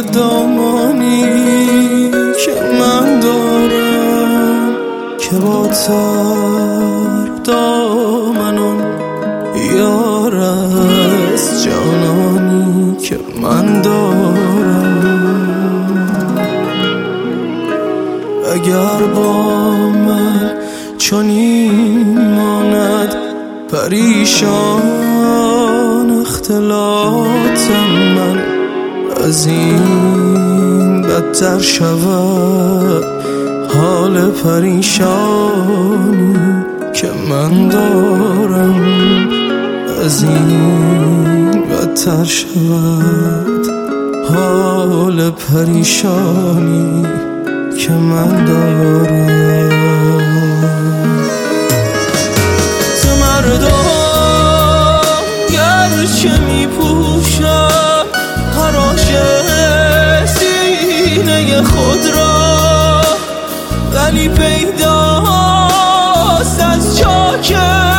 دامانی که من دارم که با تر دامنم یار از جانانی که من دارم. اگر با من چنین ماند پریشان اختلاط من، از این بدتر شود حال پریشانی که من دارم. از این بدتر شود حال پریشانی که من دارم. مردم گرچه می پوشم خراش سینه خود را، ولی پیداست از چاک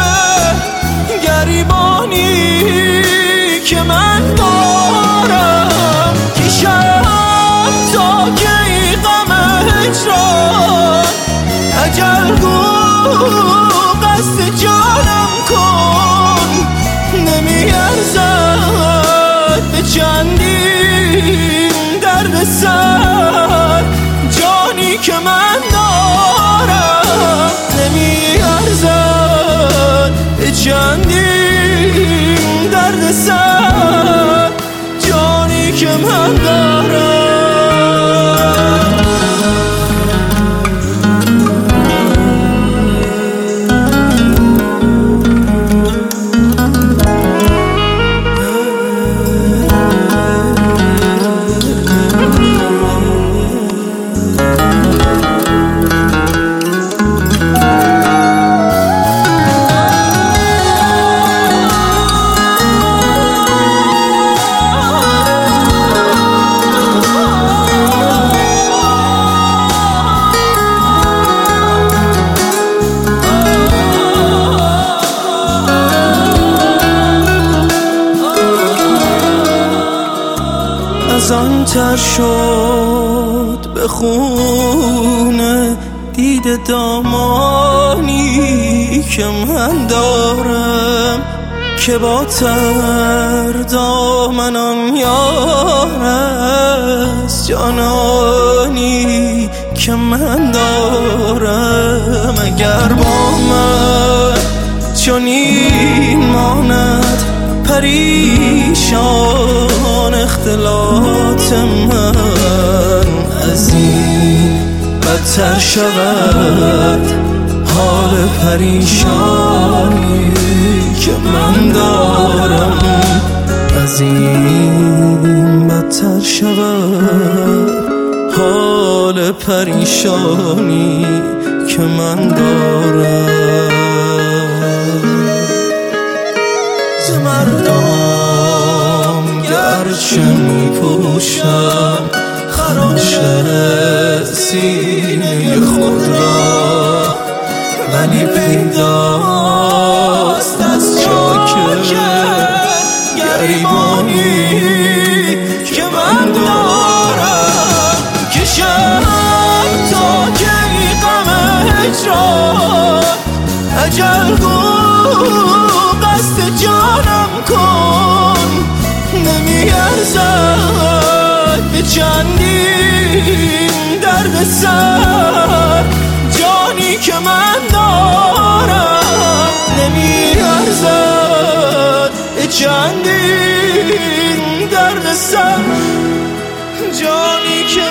گریبانی که من دارم. کشم تا که ای غم هجران اجل گو قصد جانم کن، نمی ارزد به چندین درد سر جانی که من دارم. نمی ارزد به چندین درد سر جانی که من دارم. از آن تر شد به خون دیده دامانی که من دارم، که با تر دامنم یار از جانانی که من دارم. اگر با من چنین ماند پریشان اختلاط من، از این بدتر شود حال پریشانی که من دارم. از این بدتر شود حال پریشانی که من دارم. مردم گرچه می پوشم خراش سینه خود را، ولی پیداست از چاک گریبانی که من دارم. کشم تا که ای غم هجران اجل گو قصد جانم کن، نمی ارزد به چندین درد سر جانی که من دارم. نمی ارزد به چندین درد سر جانی که